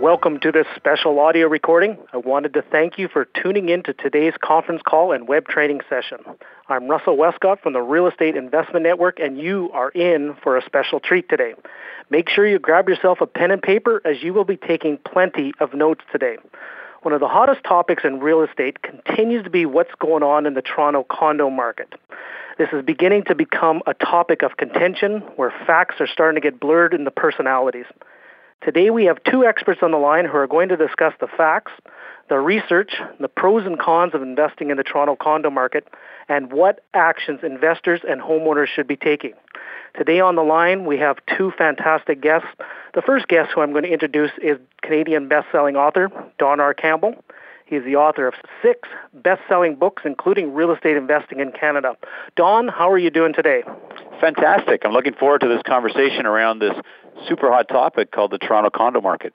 Welcome to this special audio recording. I wanted to thank you for tuning in to today's conference call and web training session. I'm Russell Westcott from the Real Estate Investment Network, and you are in for a special treat today. Make sure you grab yourself a pen and paper, as you will be taking plenty of notes today. One of the hottest topics in real estate continues to be what's going on in the Toronto condo market. This is beginning to become a topic of contention where facts are starting to get blurred into personalities. Today we have two experts on the line who are going to discuss the facts, the research, the pros and cons of investing in the Toronto condo market, and what actions investors and homeowners should be taking. Today on the line we have two fantastic guests. The first guest who I'm going to introduce is Canadian best-selling author Don R. Campbell. He's the author of 6 best-selling books, including Real Estate Investing in Canada. Don, how are you doing today? Fantastic. I'm looking forward to this conversation around this super hot topic called the Toronto condo market.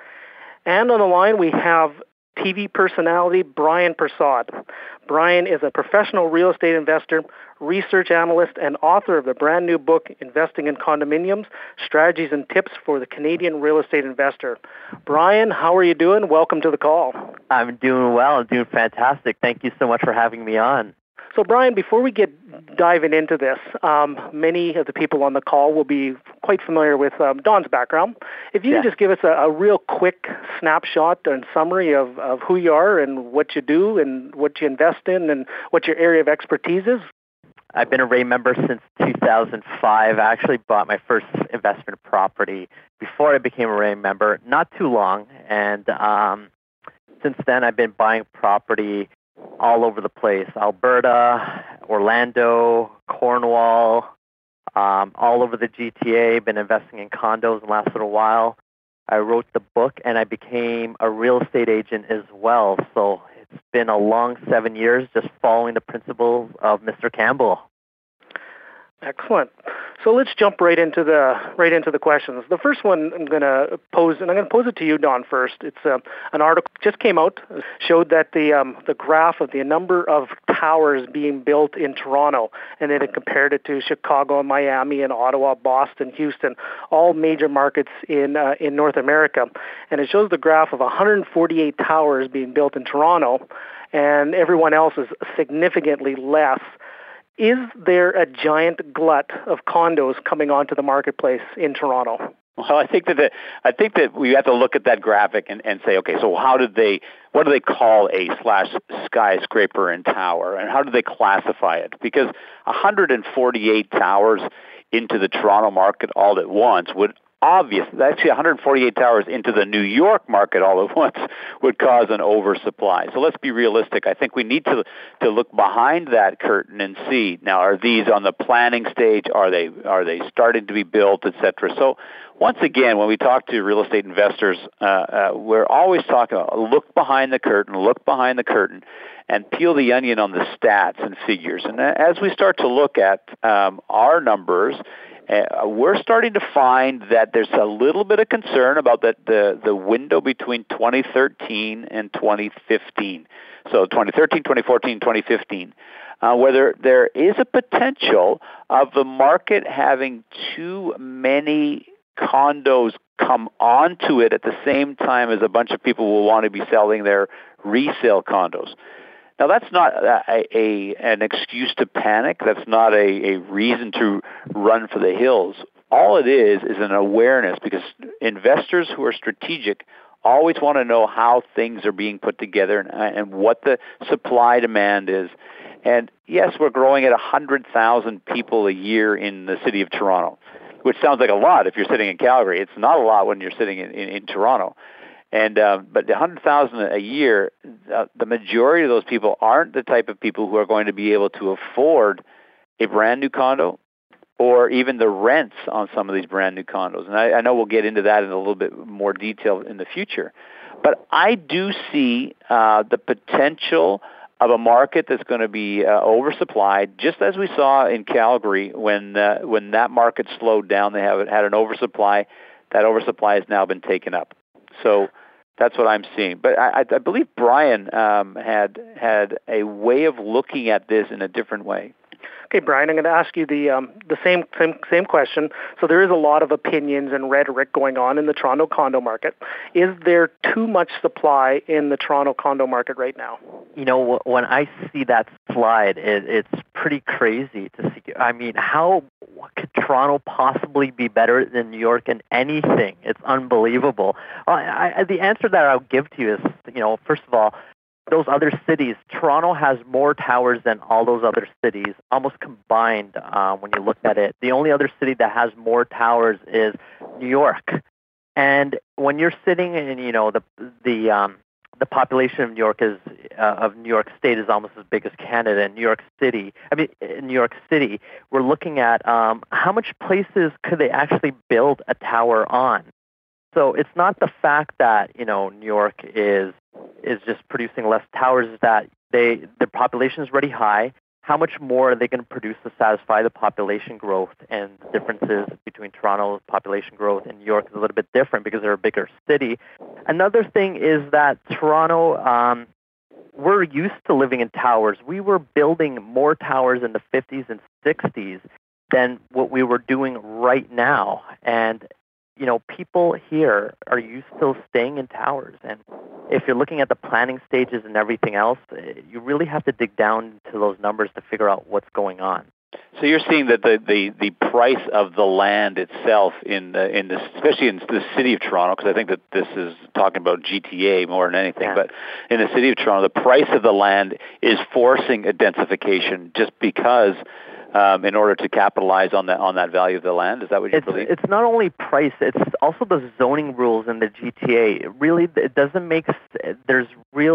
And on the line we have TV personality Brian Persaud. Brian is a professional real estate investor, research analyst, and author of the brand new book, Investing in Condominiums, Strategies and Tips for the Canadian Real Estate Investor. Brian, how are you doing? Welcome to the call. I'm doing well. I'm doing fantastic. Thank you so much for having me on. So, Brian, before we get diving into this, many of the people on the call will be quite familiar with Don's background. If you could just give us a real quick snapshot and summary of who you are and what you do and what you invest in and what your area of expertise is. I've been a REA member since 2005. I actually bought my first investment property before I became a REA member, not too long. And since then, I've been buying property all over the place: Alberta, Orlando, Cornwall, all over the GTA. Been investing in condos in the last little while. I wrote the book and I became a real estate agent as well. So it's been a long 7 years just following the principles of Mr. Campbell. Excellent. So let's jump right into the questions. The first one I'm going to pose, and I'm going to pose it to you, Don, first. It's an article just came out, showed that the graph of the number of towers being built in Toronto, and then it compared it to Chicago, Miami, and Ottawa, Boston, Houston, all major markets in North America. And it shows the graph of 148 towers being built in Toronto, and everyone else is significantly less. Is there a giant glut of condos coming onto the marketplace in Toronto? Well, I think that we have to look at that graphic and say, okay, so what do they call a skyscraper and tower, and how do they classify it? Because 148 towers into the Toronto market all at once actually 148 towers into the New York market all at once would cause an oversupply. So let's be realistic. I think we need to look behind that curtain and see, now, are these on the planning stage? Are they starting to be built, et cetera? So once again, when we talk to real estate investors, we're always talking about look behind the curtain, and peel the onion on the stats and figures. And as we start to look at our numbers, we're starting to find that there's a little bit of concern about the window between 2013 and 2015. So 2013, 2014, 2015, whether there is a potential of the market having too many condos come onto it at the same time as a bunch of people will want to be selling their resale condos. Now, that's not an excuse to panic. That's not a reason to run for the hills. All it is an awareness, because investors who are strategic always want to know how things are being put together and what the supply-demand is. And yes, we're growing at 100,000 people a year in the city of Toronto, which sounds like a lot if you're sitting in Calgary. It's not a lot when you're sitting in Toronto. And but the 100,000 a year, the majority of those people aren't the type of people who are going to be able to afford a brand new condo or even the rents on some of these brand new condos. And I know we'll get into that in a little bit more detail in the future. But I do see the potential of a market that's going to be oversupplied, just as we saw in Calgary when that market slowed down. They had an oversupply. That oversupply has now been taken up. So that's what I'm seeing. But I believe Brian had a way of looking at this in a different way. Okay, Brian, I'm going to ask you the same question. So there is a lot of opinions and rhetoric going on in the Toronto condo market. Is there too much supply in the Toronto condo market right now? You know, when I see that slide, it's pretty crazy to see. I mean, how could Toronto possibly be better than New York in anything? It's unbelievable. The answer that I'll give to you is, first of all, those other cities, Toronto has more towers than all those other cities, almost combined when you look at it. The only other city that has more towers is New York. And when you're sitting in, the population of New York of New York State is almost as big as Canada. And in New York City, we're looking at how much places could they actually build a tower on. So it's not the fact that New York is just producing less towers, is that the population is already high. How much more are they going to produce to satisfy the population growth? And the differences between Toronto's population growth and New York is a little bit different because they're a bigger city. Another thing is that Toronto, we're used to living in towers. We were building more towers in the 50s and 60s than what we were doing right now. And people here are used to staying in towers. And if you're looking at the planning stages and everything else, you really have to dig down to those numbers to figure out what's going on. So you're seeing that the price of the land itself especially in the city of Toronto, because I think that this is talking about GTA more than anything, but in the city of Toronto, the price of the land is forcing a densification just because in order to capitalize on that value of the land. Is that what you believe? It's not only price; it's also the zoning rules in the GTA. Really, it doesn't make. There's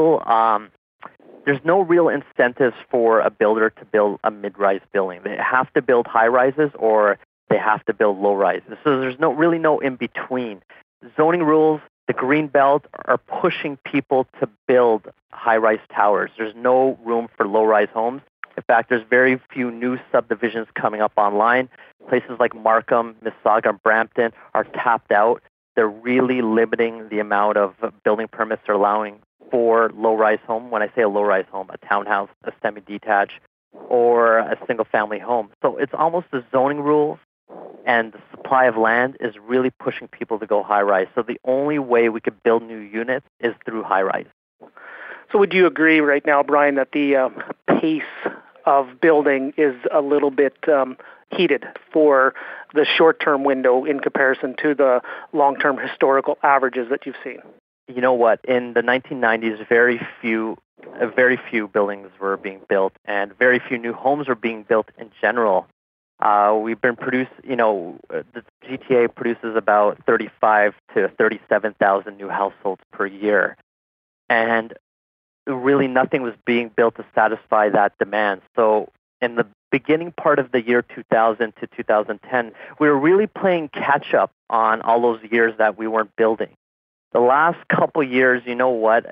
no real incentives for a builder to build a mid-rise building. They have to build high-rises or they have to build low-rises. So there's really no in-between. Zoning rules, the green belt are pushing people to build high-rise towers. There's no room for low-rise homes. In fact, there's very few new subdivisions coming up online. Places like Markham, Mississauga, and Brampton are tapped out. They're really limiting the amount of building permits they're allowing for low-rise home. When I say a low-rise home, a townhouse, a semi-detached, or a single-family home. So it's almost the zoning rules and the supply of land is really pushing people to go high-rise. So the only way we could build new units is through high-rise. So would you agree right now, Brian, that the pace of building is a little bit heated for the short-term window in comparison to the long-term historical averages that you've seen? You know what? In the 1990s, very few buildings were being built, and very few new homes were being built in general. We've been the GTA produces about 35 to 37,000 new households per year, and really nothing was being built to satisfy that demand. So in the beginning part of the year 2000 to 2010, we were really playing catch-up on all those years that we weren't building. The last couple years, you know what,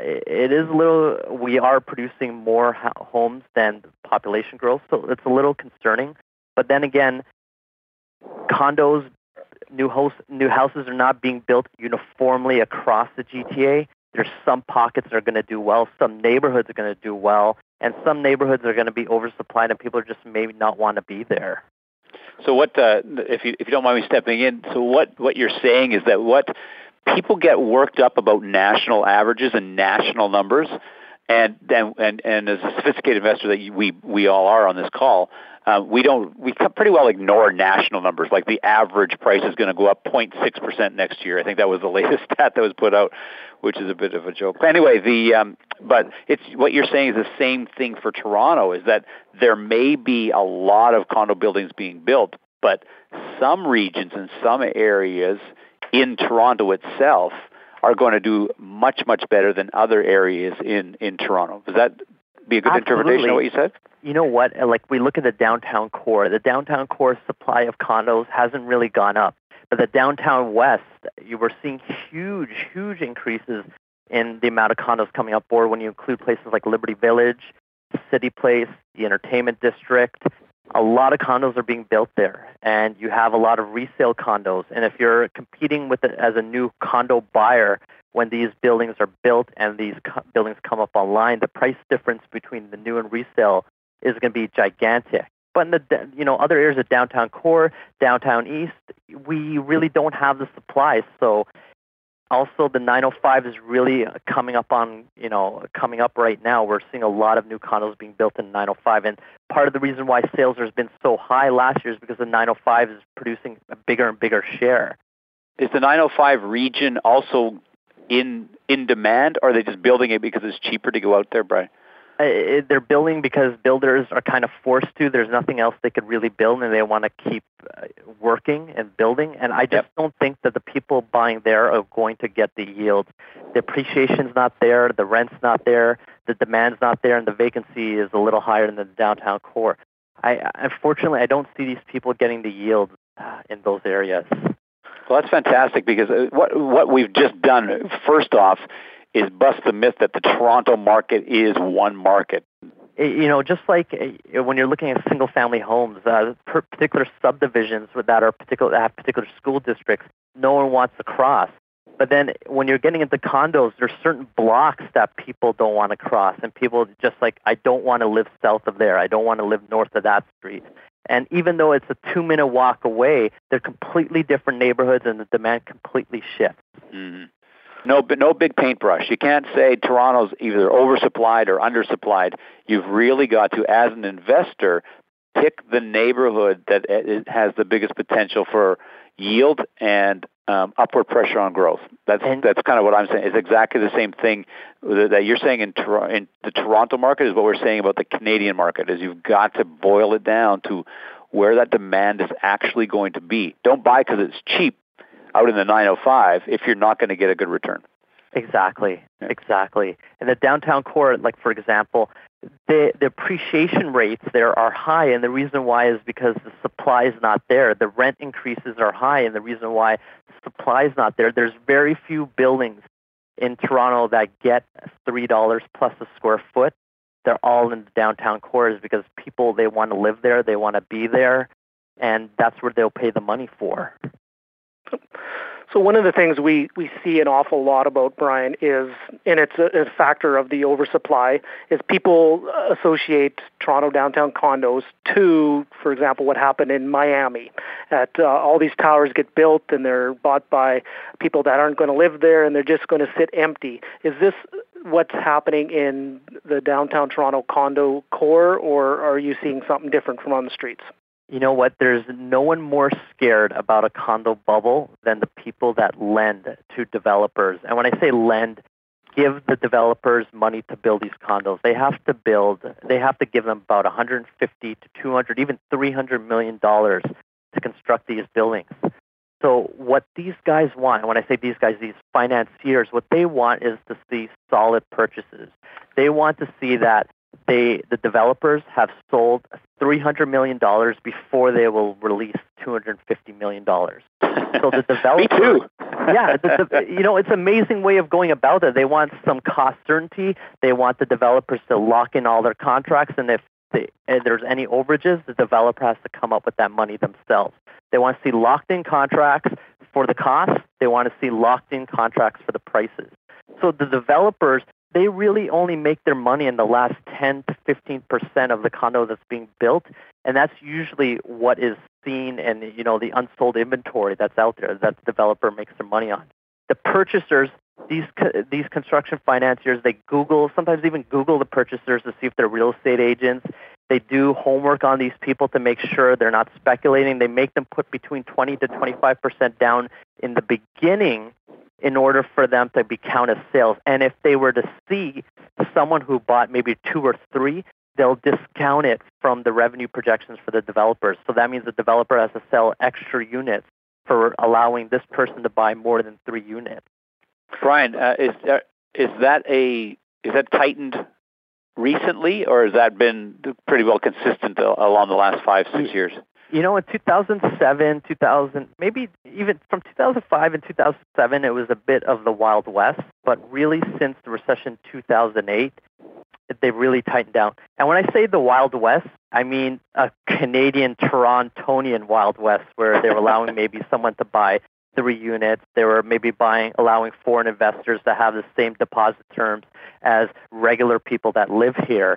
we are producing more homes than population growth, so it's a little concerning. But then again, condos, new houses are not being built uniformly across the GTA. There's some pockets that are going to do well, some neighborhoods are going to do well, and some neighborhoods are going to be oversupplied and people are just maybe not want to be there. So what, if you don't mind me stepping in, so what you're saying is that what people get worked up about national averages and national numbers, and as a sophisticated investor that we all are on this call, we pretty well ignore national numbers. Like the average price is going to go up 0.6% next year. I think that was the latest stat that was put out, which is a bit of a joke. Anyway, but it's what you're saying is the same thing for Toronto, is that there may be a lot of condo buildings being built, but some regions and some areas in Toronto itself are going to do much, much better than other areas in Toronto. Does that be a good interpretation of what you said? You know what? Like we look at the downtown core. The downtown core supply of condos hasn't really gone up. But the downtown west, you were seeing huge increases in the amount of condos coming up board when you include places like Liberty Village, City Place, the Entertainment District. A lot of condos are being built there, and you have a lot of resale condos. And if you're competing with it as a new condo buyer, when these buildings are built and these buildings come up online, the price difference between the new and resale is going to be gigantic. But in the other areas of downtown core, downtown east, we really don't have the supply. So also the 905 is really coming up right now. We're seeing a lot of new condos being built in 905, and part of the reason why sales has been so high last year is because the 905 is producing a bigger and bigger share. Is the 905 region also in demand, or are they just building it because it's cheaper to go out there, Brian? They're building because builders are kind of forced to. There's nothing else they could really build, and they want to keep working and building. And I just don't think that the people buying there are going to get the yield. The appreciation's not there, the rent's not there, the demand's not there, and the vacancy is a little higher than the downtown core. Unfortunately, I don't see these people getting the yield in those areas. Well, that's fantastic, because what we've just done, first off, is bust the myth that the Toronto market is one market. Just like when you're looking at single-family homes, particular subdivisions that have particular school districts, no one wants to cross. But then when you're getting into condos, there's certain blocks that people don't want to cross, and people just like, I don't want to live south of there. I don't want to live north of that street. And even though it's a 2-minute walk away, they're completely different neighborhoods, and the demand completely shifts. Mm-hmm. No big paintbrush. You can't say Toronto's either oversupplied or undersupplied. You've really got to, as an investor, pick the neighborhood that it has the biggest potential for yield and upward pressure on growth. That's kind of what I'm saying. It's exactly the same thing that you're saying in the Toronto market is what we're saying about the Canadian market. Is you've got to boil it down to where that demand is actually going to be. Don't buy because it's cheap out in the 905 if you're not going to get a good return. Exactly. And the downtown core, like for example, the appreciation rates there are high, and the reason why is because the supply is not there. The rent increases are high, and the reason why the supply is not there, there's very few buildings in Toronto that get $3 plus a square foot. They're all in the downtown cores because people, they want to live there, they want to be there, and that's where they'll pay the money for. So one of the things we see an awful lot about, Brian, is, and it's a factor of the oversupply, is people associate Toronto downtown condos to, for example, what happened in Miami. All these towers get built and they're bought by people that aren't going to live there, and they're just going to sit empty. Is this what's happening in the downtown Toronto condo core, or are you seeing something different from on the streets? You know what? There's no one more scared about a condo bubble than the people that lend to developers. And when I say lend, give the developers money to build these condos. They have to give them about $150 to $200, even $300 million to construct these buildings. So what these guys want, and when I say these guys, these financiers, what they want is to see solid purchases. They want to see that the developers have sold $300 million before they will release $250 million. So the developers, Me too. Yeah, it's an amazing way of going about it. They want some cost certainty. They want the developers to lock in all their contracts, and if there's any overages, the developer has to come up with that money themselves. They want to see locked-in contracts for the cost. They want to see locked-in contracts for the prices. So the developers, they really only make their money in the last 10 to 15% of the condo that's being built, and that's usually what is seen in the unsold inventory that's out there that the developer makes their money on. The purchasers, these construction financiers, they sometimes even Google the purchasers to see if they're real estate agents. They do homework on these people to make sure they're not speculating. They make them put between 20 to 25% down in the beginning in order for them to be counted as sales. And if they were to see someone who bought maybe 2 or 3, they'll discount it from the revenue projections for the developers. So that means the developer has to sell extra units for allowing this person to buy more than 3 units. Brian, is that tightened recently, or has that been pretty well consistent along the last 5-6 years? In 2007, maybe even from 2005 and 2007, it was a bit of the Wild West. But really, since the recession 2008, they've really tightened down. And when I say the Wild West, I mean a Canadian Torontonian Wild West, where they were allowing maybe someone to buy 3 units. They were maybe allowing foreign investors to have the same deposit terms as regular people that live here.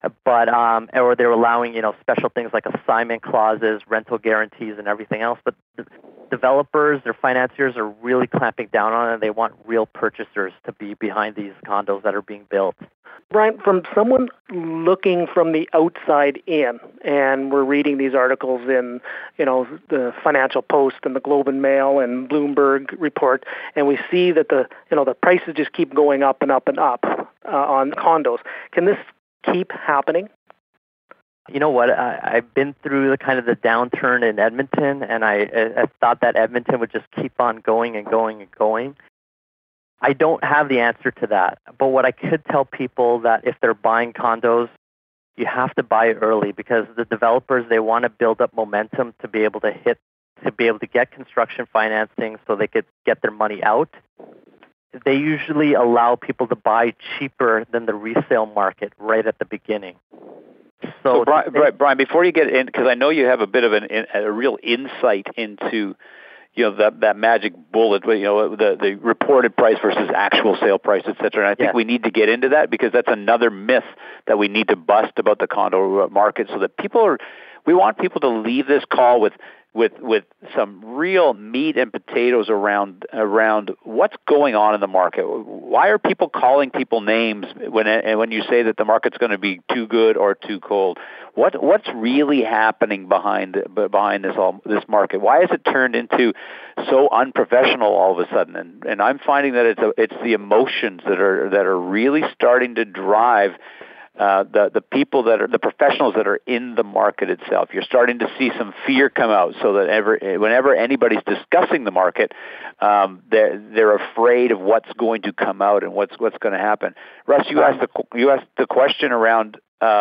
but or they're allowing special things like assignment clauses, rental guarantees, and everything else. But developers, their financiers are really clamping down on it. They want real purchasers to be behind these condos that are being built. Brian, from someone looking from the outside in, and we're reading these articles in, the Financial Post and the Globe and Mail and Bloomberg report, and we see that the prices just keep going up and up and up on condos. Can this keep happening? You know what? I've been through the downturn in Edmonton, and I thought that Edmonton would just keep on going and going and going. I don't have the answer to that. But what I could tell people that if they're buying condos, you have to buy early, because the developers, they want to build up momentum to be able to get construction financing so they could get their money out. They usually allow people to buy cheaper than the resale market right at the beginning. So Brian, before you get in, because I know you have a bit of a real insight into that magic bullet, the reported price versus actual sale price, et cetera. And I think we need to get into that, because that's another myth that we need to bust about the condo market, so that we want people to leave this call with some real meat and potatoes around what's going on in the market. Why are people calling people names when you say that the market's going to be too good or too cold? What's really happening behind this market? Why has it turned into so unprofessional all of a sudden? And I'm finding that it's the emotions that are really starting to drive the people the professionals that are in the market itself. You're starting to see some fear come out, so that whenever anybody's discussing the market, they're afraid of what's going to come out and what's going to happen. Russ, you asked the question around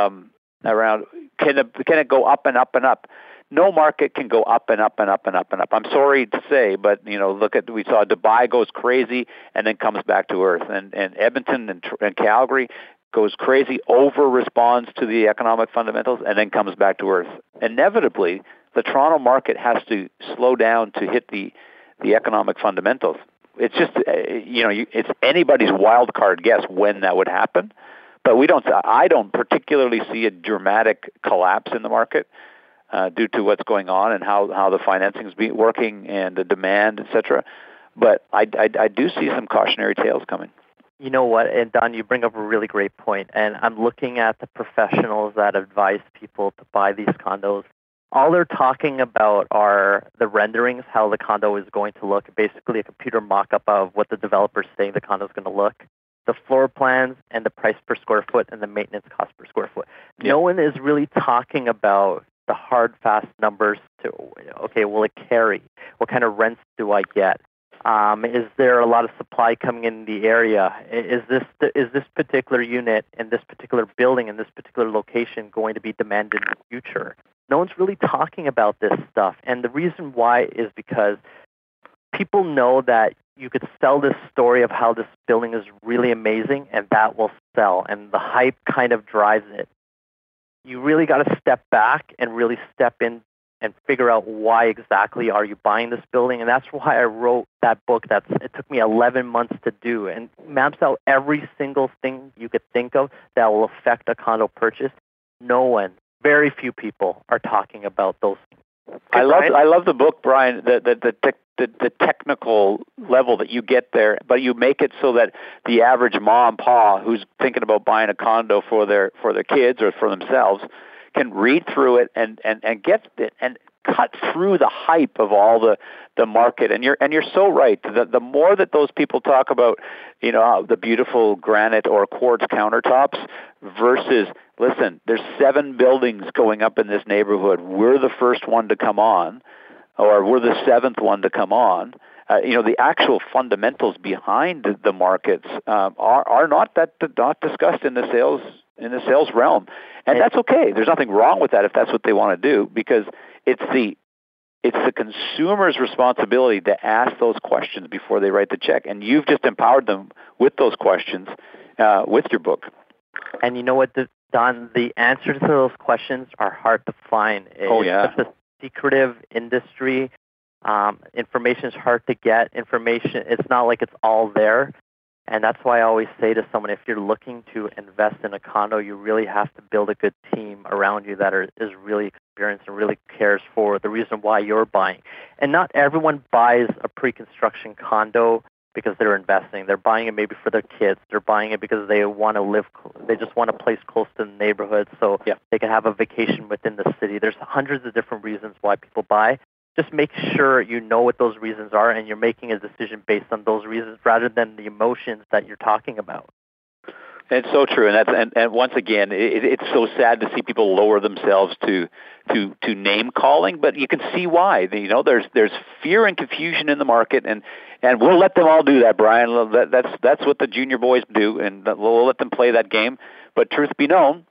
can it go up and up and up? No market can go up and up and up and up and up. I'm sorry to say, but we saw Dubai goes crazy and then comes back to earth, and Edmonton and Calgary goes crazy, over-responds to the economic fundamentals, and then comes back to earth. Inevitably, the Toronto market has to slow down to hit the economic fundamentals. It's just, it's anybody's wild card guess when that would happen. But I don't particularly see a dramatic collapse in the market due to what's going on and how the financing is working and the demand, et cetera. But I do see some cautionary tales coming. You know what, and Don, you bring up a really great point, and I'm looking at the professionals that advise people to buy these condos. All they're talking about are the renderings, how the condo is going to look, basically a computer mock-up of what the developer's saying the condo is going to look, the floor plans, and the price per square foot, and the maintenance cost per square foot. Yep. No one is really talking about the hard, fast numbers to, okay, will it carry? What kind of rents do I get? Is there a lot of supply coming in the area? Is this particular unit in this particular building in this particular location going to be demanded in the future? No one's really talking about this stuff, and the reason why is because people know that you could sell this story of how this building is really amazing, and that will sell, and the hype kind of drives it. You really got to step back and really step in and figure out why exactly are you buying this building. And that's why I wrote that book it took me 11 months to do, and maps out every single thing you could think of that will affect a condo purchase. Very few people are talking about those things. I love the book, Brian, the technical level that you get there, but you make it so that the average mom and pa who's thinking about buying a condo for their kids or for themselves can read through it and get it and cut through the hype of all the market. And you're so right. The more that those people talk about, the beautiful granite or quartz countertops versus, listen, there's 7 buildings going up in this neighborhood. We're the first one to come on, or we're the 7th one to come on. The actual fundamentals behind the markets are not discussed in the sales realm. And that's okay. There's nothing wrong with that if that's what they want to do, because it's the consumer's responsibility to ask those questions before they write the check. And you've just empowered them with those questions with your book. And you know what, Don? The answers to those questions are hard to find. It's such a secretive industry. Information is hard to get. It's not like it's all there. And that's why I always say to someone, if you're looking to invest in a condo, you really have to build a good team around you that is really experienced and really cares for the reason why you're buying. And not everyone buys a pre-construction condo because they're investing. They're buying it maybe for their kids. They're buying it because they want to live, they just want a place close to the neighborhood so they can have a vacation within the city. There's hundreds of different reasons why people buy. Just make sure you know what those reasons are and you're making a decision based on those reasons rather than the emotions that you're talking about. It's so true, and once again, it's so sad to see people lower themselves to name calling, but you can see why. You know, there's fear and confusion in the market, and we'll let them all do that, Brian. That's what the junior boys do, and we'll let them play that game. But truth be known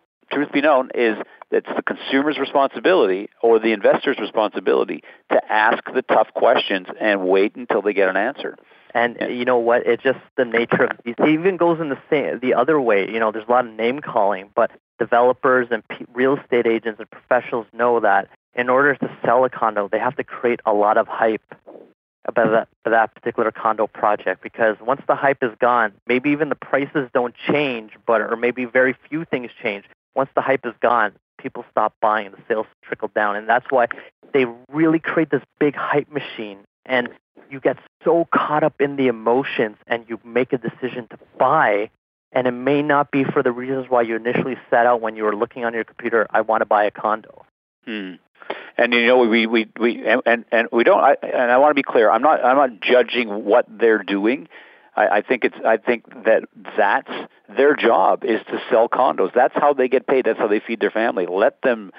is that it's the consumer's responsibility or the investor's responsibility to ask the tough questions and wait until they get an answer. And you know what? It's just the nature of it. Even goes in the other way. You know, there's a lot of name calling, but developers and real estate agents and professionals know that in order to sell a condo, they have to create a lot of hype about that particular condo project. Because once the hype is gone, maybe even the prices don't change, or maybe very few things change. Once the hype is gone, people stop buying and the sales trickle down, and that's why they really create this big hype machine. And you get so caught up in the emotions and you make a decision to buy, and it may not be for the reasons why you initially set out when you were looking on your computer, I want to buy a condo. And you know, we don't. And I want to be clear. I'm not judging what they're doing. I think that's their job, is to sell condos. That's how they get paid. That's how they feed their family. Let them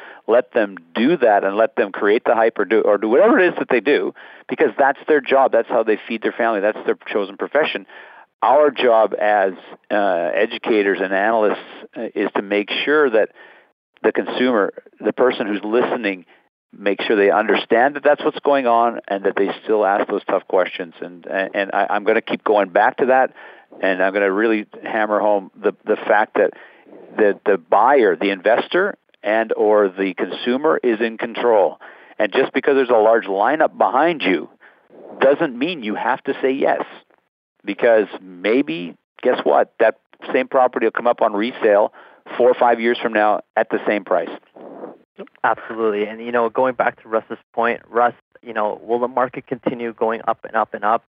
do that, and let them create the hype or do whatever it is that they do, because that's their job. That's how they feed their family. That's their chosen profession. Our job as educators and analysts is to make sure that the consumer, the person who's listening, make sure they understand that that's what's going on and that they still ask those tough questions. And I'm going to keep going back to that, and I'm going to really hammer home the fact that the buyer, the investor, and or the consumer is in control. And just because there's a large lineup behind you doesn't mean you have to say yes, because maybe, guess what, that same property will come up on resale 4 or 5 years from now at the same price. Absolutely. And, you know, going back to Russ's point, Russ, you know, will the market continue going up and up and up?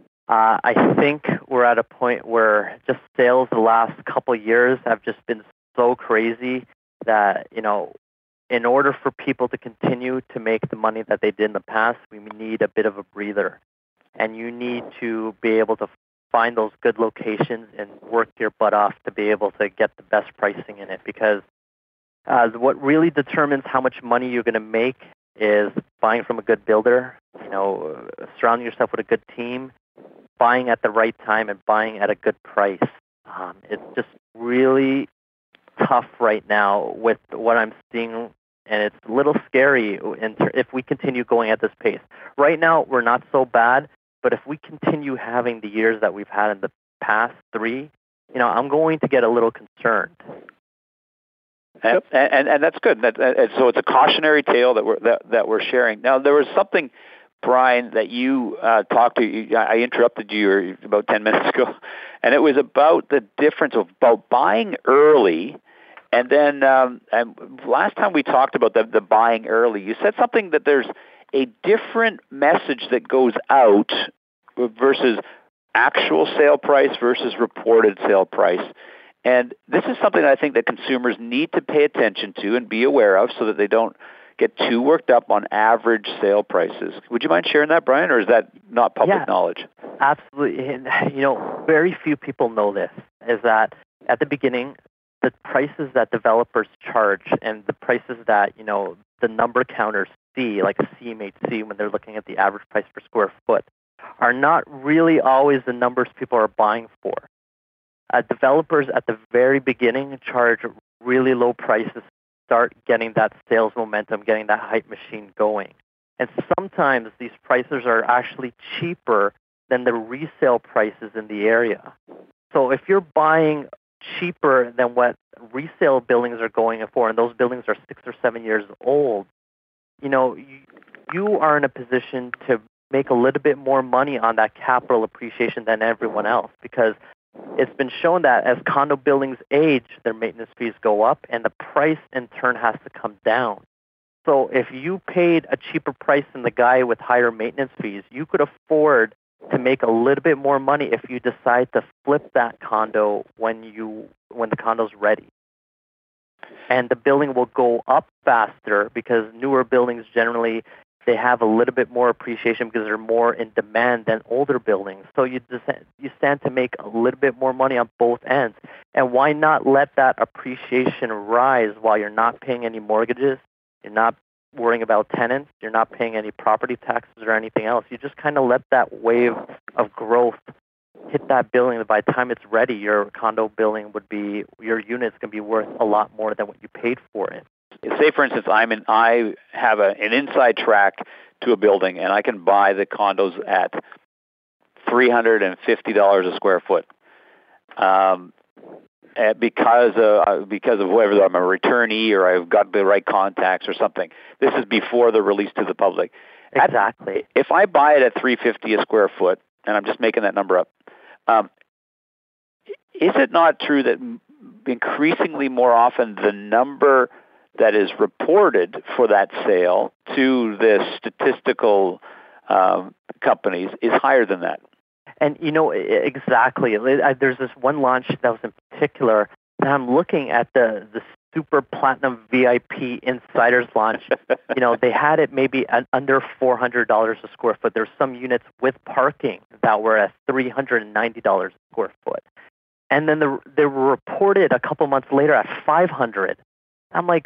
I think we're at a point where just sales the last couple of years have just been so crazy that, you know, in order for people to continue to make the money that they did in the past, we need a bit of a breather. And you need to be able to find those good locations and work your butt off to be able to get the best pricing in it, because what really determines how much money you're going to make is buying from a good builder, you know, surrounding yourself with a good team, buying at the right time, and buying at a good price. It's just really tough right now with what I'm seeing, and it's a little scary if we continue going at this pace. Right now, we're not so bad, but if we continue having the years that we've had in the past 3, you know, I'm going to get a little concerned. And that's good. So it's a cautionary tale that we're sharing. Now, there was something, Brian, that you talked to. I interrupted you about 10 minutes ago, and it was about the difference about buying early. And then and last time we talked about the buying early, you said something that there's a different message that goes out versus actual sale price versus reported sale price. And this is something I think that consumers need to pay attention to and be aware of so that they don't get too worked up on average sale prices. Would you mind sharing that, Brian, or is that not public knowledge? Absolutely. And, you know, very few people know this, is that at the beginning, the prices that developers charge and the prices that, you know, the number counters see, like a CMHC when they're looking at the average price per square foot, are not really always the numbers people are buying for. Developers at the very beginning charge really low prices, start getting that sales momentum, getting that hype machine going. And sometimes these prices are actually cheaper than the resale prices in the area. So if you're buying cheaper than what resale buildings are going for, and those buildings are 6 or 7 years old, you know, you are in a position to make a little bit more money on that capital appreciation than everyone else, because It's been shown that as condo buildings age, their maintenance fees go up, and the price in turn has to come down. So if you paid a cheaper price than the guy with higher maintenance fees, you could afford to make a little bit more money if you decide to flip that condo when the condo's ready. And the building will go up faster because newer buildings generally, they have a little bit more appreciation because they're more in demand than older buildings. So you stand to make a little bit more money on both ends. And why not let that appreciation rise while you're not paying any mortgages, you're not worrying about tenants, you're not paying any property taxes or anything else. You just kind of let that wave of growth hit that building. By the time it's ready, your condo building your unit's going to be worth a lot more than what you paid for it. Say, for instance, I have an inside track to a building, and I can buy the condos at $350 a square foot. Because of whether I'm a returnee or I've got the right contacts or something. This is before the release to the public. Exactly. If I buy it at $350 a square foot, and I'm just making that number up, is it not true that increasingly more often the number that is reported for that sale to the statistical companies is higher than that? And, exactly. There's this one launch that was in particular that I'm looking at the Super Platinum VIP Insiders launch. They had it maybe under $400 a square foot. There's some units with parking that were at $390 a square foot. And then they were reported a couple months later at $500. I'm like,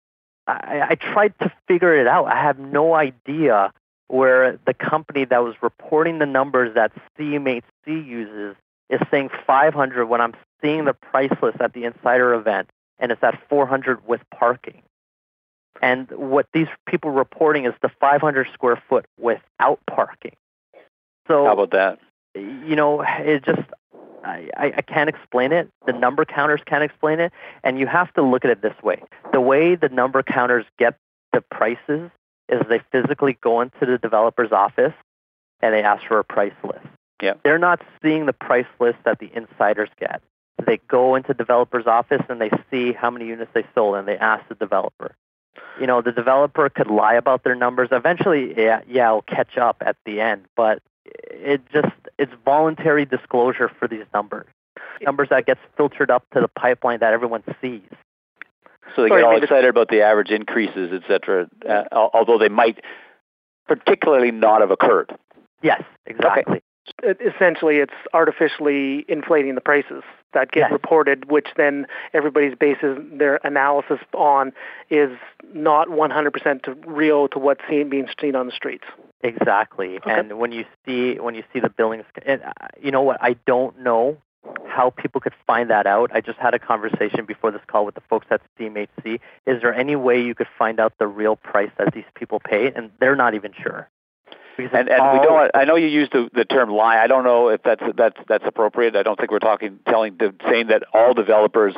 I tried to figure it out. I have no idea where the company that was reporting the numbers that CMHC uses is saying $500 when I'm seeing the price list at the Insider event, and it's at $400 with parking. And what these people reporting is the 500 square foot without parking. So how about that? It just, I can't explain it. The number counters can't explain it. And you have to look at it this way. The way the number counters get the prices is they physically go into the developer's office and they ask for a price list. Yeah. They're not seeing the price list that the insiders get. They go into the developer's office and they see how many units they sold and they ask the developer. The developer could lie about their numbers. Eventually, it'll catch up at the end, but it's voluntary disclosure for these numbers. Numbers that gets filtered up to the pipeline that everyone sees. So they get all excited about the average increases, et cetera, although they might particularly not have occurred. Yes, exactly. Okay. Essentially, it's artificially inflating the prices that get reported, which then everybody's bases their analysis on is not 100% real to what's being seen on the streets. Exactly. Okay. And when you see the buildings, you know what? I don't know how people could find that out. I just had a conversation before this call with the folks at CMHC. Is there any way you could find out the real price that these people pay? And they're not even sure. And we don't. I know you used the term lie. I don't know if that's appropriate. I don't think we're saying that all developers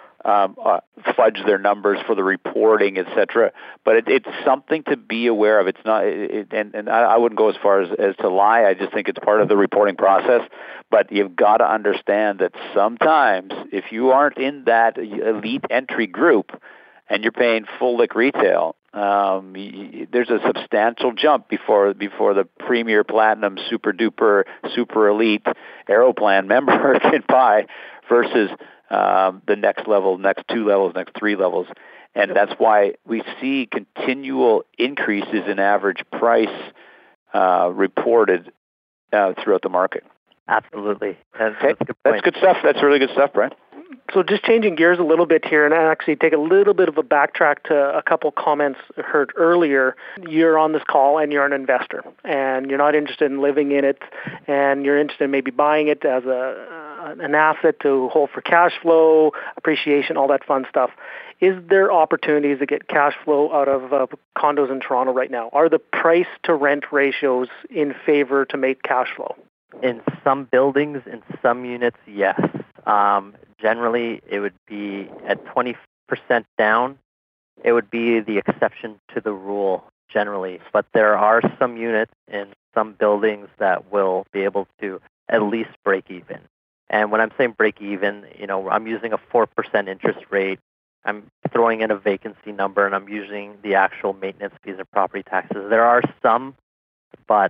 fudge their numbers for the reporting, etc. But it's something to be aware of. It's not, and I wouldn't go as far as to lie. I just think it's part of the reporting process. But you've got to understand that sometimes if you aren't in that elite entry group and you're paying full lick retail, there's a substantial jump before the Premier Platinum Super Duper Super Elite Aeroplan member can buy versus the next level, next 2 levels, next 3 levels. And that's why we see continual increases in average price reported throughout the market. Absolutely. That's good stuff. That's really good stuff, Brian. So just changing gears a little bit here and actually take a little bit of a backtrack to a couple comments heard earlier. You're on this call and you're an investor and you're not interested in living in it and you're interested in maybe buying it as an asset to hold for cash flow, appreciation, all that fun stuff. Is there opportunities to get cash flow out of condos in Toronto right now? Are the price to rent ratios in favor to make cash flow? In some buildings, in some units, yes. Generally, it would be at 20% down. It would be the exception to the rule generally. But there are some units in some buildings that will be able to at least break even. And when I'm saying break even, I'm using a 4% interest rate. I'm throwing in a vacancy number, and I'm using the actual maintenance fees and property taxes. There are some, but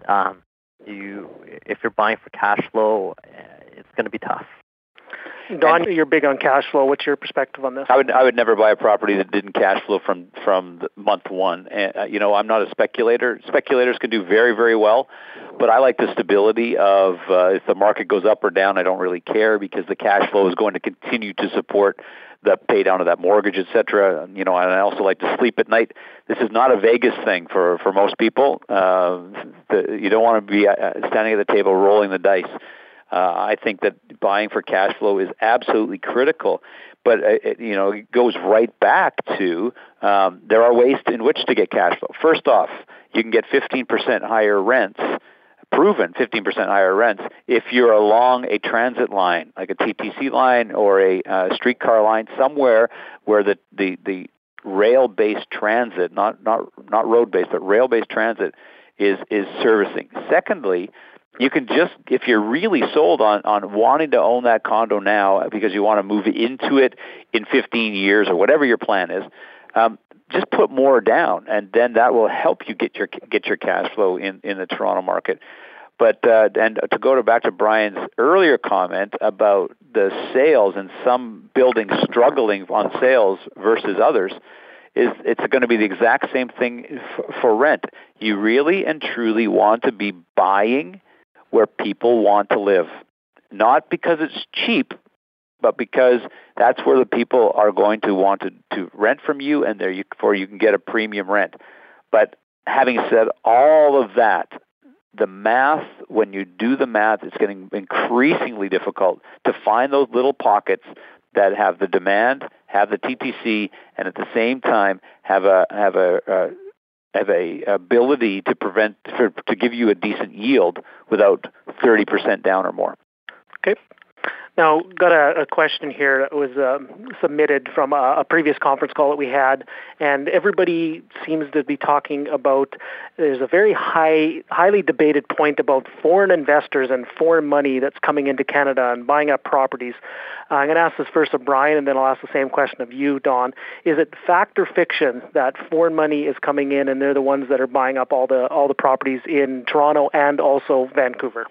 if you're buying for cash flow, it's going to be tough. Don, you're big on cash flow. What's your perspective on this? I would never buy a property that didn't cash flow from month one. I'm not a speculator. Speculators can do very, very well, but I like the stability of if the market goes up or down, I don't really care because the cash flow is going to continue to support the pay down of that mortgage, et cetera. And I also like to sleep at night. This is not a Vegas thing for most people. You don't want to be standing at the table rolling the dice. I think that buying for cash flow is absolutely critical, but it goes right back to there are ways in which to get cash flow. First off, you can get 15% higher rents, proven 15% higher rents, if you're along a transit line, like a TTC line or a streetcar line, somewhere where the rail-based transit, not road-based, but rail-based transit is servicing. Secondly, you can just, if you're really sold on wanting to own that condo now because you want to move into it in 15 years or whatever your plan is, just put more down, and then that will help you get your cash flow in the Toronto market. But and to go back to Brian's earlier comment about the sales and some buildings struggling on sales versus others, it's going to be the exact same thing for rent. You really and truly want to be buying where people want to live, not because it's cheap, but because that's where the people are going to want to rent from you, and therefore you can get a premium rent. But having said all of that, the math, when you do the math, it's getting increasingly difficult to find those little pockets that have the demand, have the TTC, and at the same time have a ability to give you a decent yield without 30% down or more. Okay. Now, got a question here that was submitted from a previous conference call that we had, and everybody seems to be talking about, there's a very highly debated point about foreign investors and foreign money that's coming into Canada and buying up properties. I'm going to ask this first of Brian, and then I'll ask the same question of you, Don. Is it fact or fiction that foreign money is coming in and they're the ones that are buying up all the properties in Toronto and also Vancouver?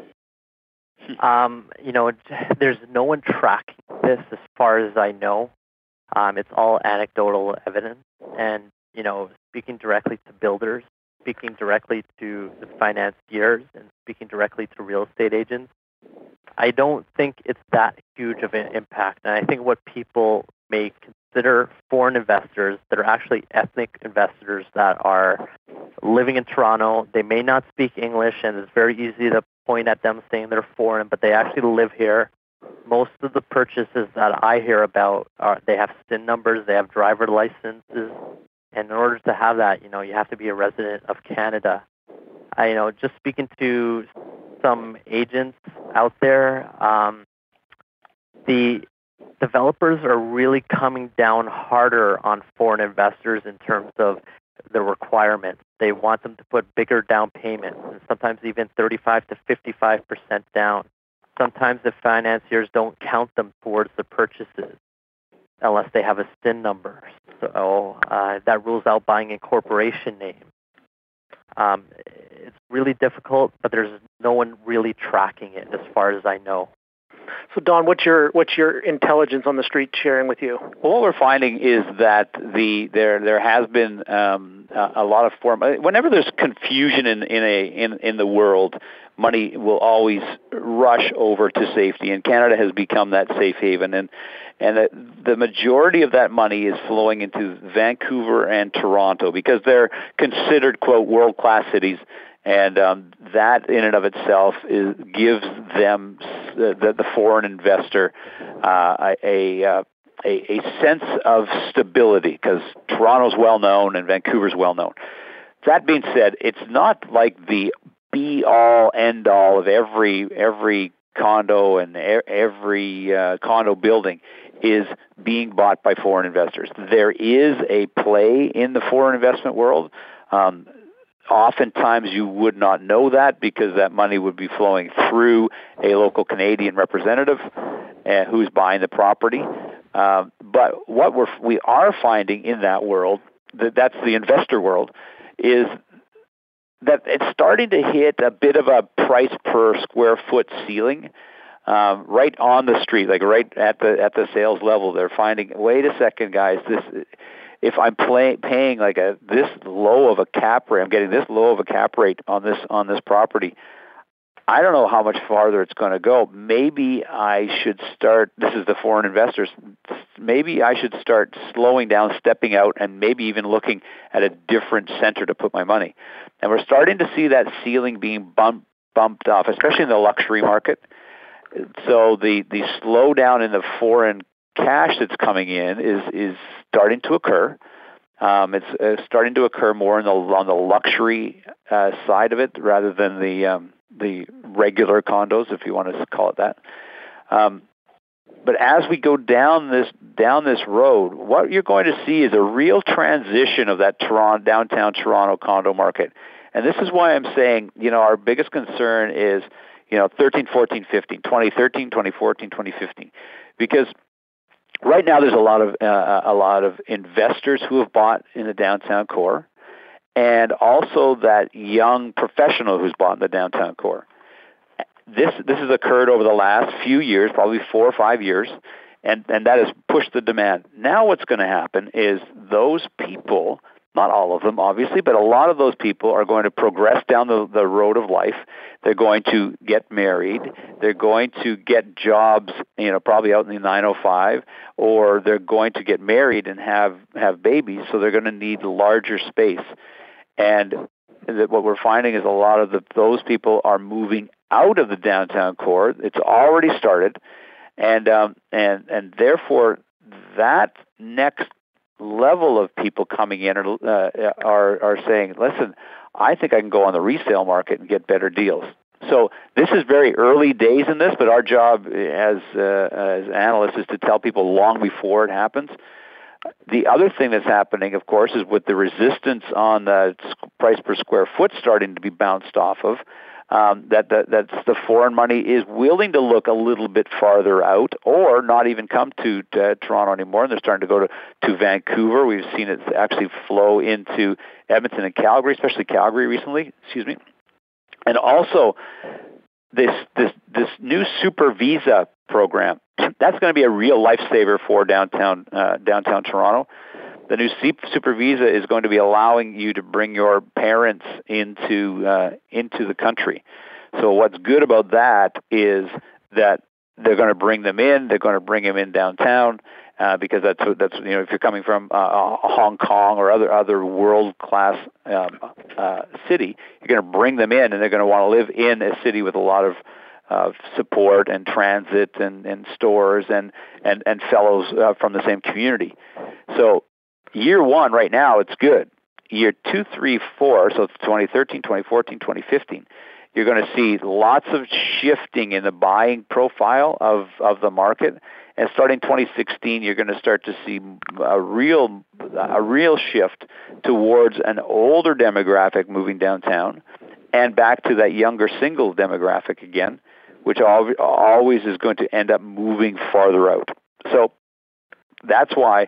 There's no one tracking this as far as I know. It's all anecdotal evidence. And, speaking directly to builders, speaking directly to the financiers, and speaking directly to real estate agents, I don't think it's that huge of an impact. And I think what people may consider foreign investors that are actually ethnic investors that are living in Toronto, they may not speak English, and it's very easy to point at them saying they're foreign, but they actually live here. Most of the purchases that I hear about they have SIN numbers, they have driver licenses, and in order to have that, you have to be a resident of Canada. Just speaking to some agents out there, the developers are really coming down harder on foreign investors in terms of the requirements. They want them to put bigger down payments, and sometimes even 35 to 55% down. Sometimes the financiers don't count them towards the purchases unless they have a SIN number. So that rules out buying a corporation name. It's really difficult, but there's no one really tracking it as far as I know. So, Don, what's your intelligence on the street sharing with you? Well, what we're finding is that there has been a lot of whenever there's confusion in the world, money will always rush over to safety, and Canada has become that safe haven, and the majority of that money is flowing into Vancouver and Toronto because they're considered, quote, world-class cities. And that in and of itself gives them, the foreign investor, a sense of stability because Toronto's well known and Vancouver's well known. That being said, it's not like the be-all, end-all of every condo and every condo building is being bought by foreign investors. There is a play in the foreign investment world. Oftentimes you would not know that because that money would be flowing through a local Canadian representative. who's buying the property. But what we are finding in that world, that's the investor world, is that it's starting to hit a bit of a price per square foot ceiling, right on the street, like right at the sales level. They're finding, wait a second, guys, if I'm paying like this low of a cap rate, I'm getting this low of a cap rate on this property, I don't know how much farther it's going to go. Maybe I should start, this is the foreign investors, maybe I should start slowing down, stepping out, and maybe even looking at a different center to put my money. And we're starting to see that ceiling being bumped off, especially in the luxury market. So the slowdown in the foreign cash that's coming in is starting to occur. It's starting to occur more on the luxury side of it rather than the regular condos, if you want to call it that. But as we go down this road, what you're going to see is a real transition of that downtown Toronto condo market. And this is why I'm saying, our biggest concern is, 13, 14, 15, 2013, 2014, 2015, because right now there's a lot of investors who have bought in the downtown core, and also that young professional who's bought in the downtown core. This has occurred over the last few years, probably 4 or 5 years, and that has pushed the demand. Now what's going to happen is those people, not all of them obviously, but a lot of those people are going to progress down the road of life. They're going to get married. They're going to get jobs, probably out in the 905, or they're going to get married and have babies, so they're going to need larger space. And what we're finding is a lot of those people are moving out of the downtown core. It's already started, and therefore that next level of people coming in are saying, listen, I think I can go on the resale market and get better deals. So this is very early days in this, but our job as analysts is to tell people long before it happens. The other thing that's happening, of course, is with the resistance on the price per square foot starting to be bounced off of, that's the foreign money is willing to look a little bit farther out or not even come to Toronto anymore, and they're starting to go to Vancouver. We've seen it actually flow into Edmonton and Calgary, especially Calgary recently, And also this new Super Visa program, that's going to be a real lifesaver for downtown Toronto. The new Super Visa is going to be allowing you to bring your parents into the country. So what's good about that is that they're going to bring them in. They're going to bring them in downtown because that's if you're coming from Hong Kong or other world class city, you're going to bring them in, and they're going to want to live in a city with a lot of support and transit and stores and fellows from the same community. So year one right now, it's good. Year 2, 3, 4, so it's 2013, 2014, 2015, you're going to see lots of shifting in the buying profile of the market. And starting 2016, you're going to start to see a real shift towards an older demographic moving downtown and back to that younger single demographic again, which always is going to end up moving farther out. So that's why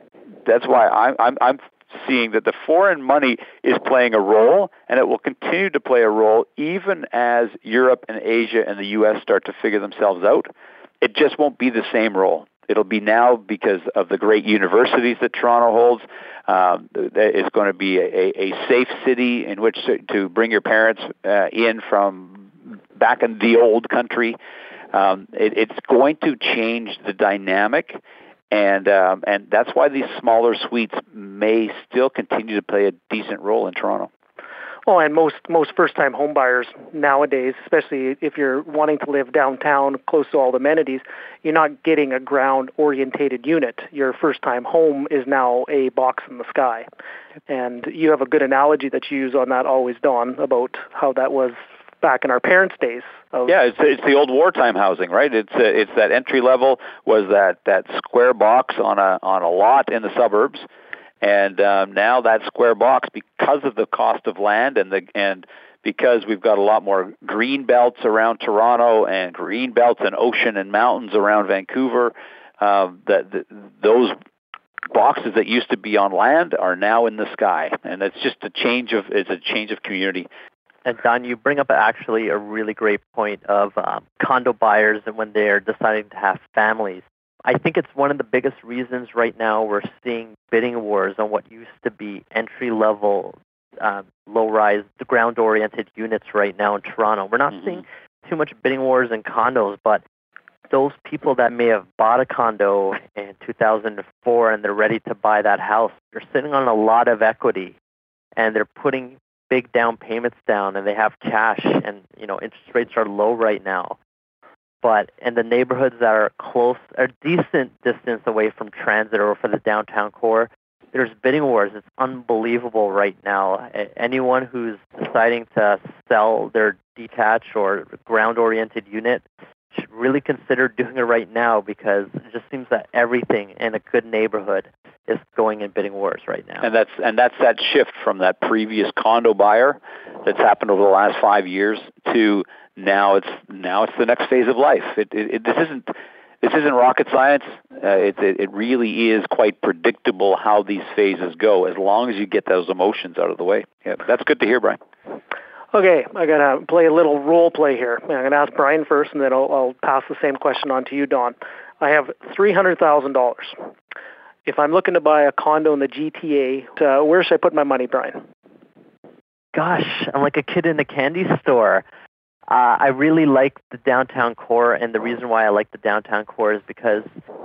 I'm seeing that the foreign money is playing a role, and it will continue to play a role even as Europe and Asia and the U.S. start to figure themselves out. It just won't be the same role. It'll be now because of the great universities that Toronto holds. It's going to be a safe city in which to bring your parents in from back in the old country. It's going to change the dynamic. And that's why these smaller suites may still continue to play a decent role in Toronto. Oh, and most first-time home buyers nowadays, especially if you're wanting to live downtown close to all the amenities, you're not getting a ground-orientated unit. Your first-time home is now a box in the sky. And you have a good analogy that you use on that always, Don, about how that was back in our parents' days. Yeah, it's the old wartime housing, right? It's that entry level was that square box on a lot in the suburbs, and now that square box, because of the cost of land and because we've got a lot more green belts around Toronto and green belts and ocean and mountains around Vancouver. Those boxes that used to be on land are now in the sky, and it's just a change of community. And Don, you bring up actually a really great point of condo buyers and when they're deciding to have families. I think it's one of the biggest reasons right now we're seeing bidding wars on what used to be entry-level, low-rise, ground-oriented units right now in Toronto. We're not seeing too much bidding wars in condos, but those people that may have bought a condo in 2004 and they're ready to buy that house, they're sitting on a lot of equity and they're putting big down payments down and they have cash and, interest rates are low right now. But in the neighborhoods that are close, a decent distance away from transit or for the downtown core, there's bidding wars. It's unbelievable right now. Anyone who's deciding to sell their detached or ground-oriented unit should really consider doing it right now because it just seems that everything in a good neighborhood is going in bidding wars right now. And that's that shift from that previous condo buyer that's happened over the last 5 years to now it's the next phase of life. This isn't rocket science. It really is quite predictable how these phases go as long as you get those emotions out of the way. Yeah, that's good to hear, Brian. Okay, I'm going to play a little role play here. I'm going to ask Brian first, and then I'll pass the same question on to you, Don. I have $300,000. If I'm looking to buy a condo in the GTA, where should I put my money, Brian? Gosh, I'm like a kid in a candy store. I really like the downtown core, and the reason why I like the downtown core is because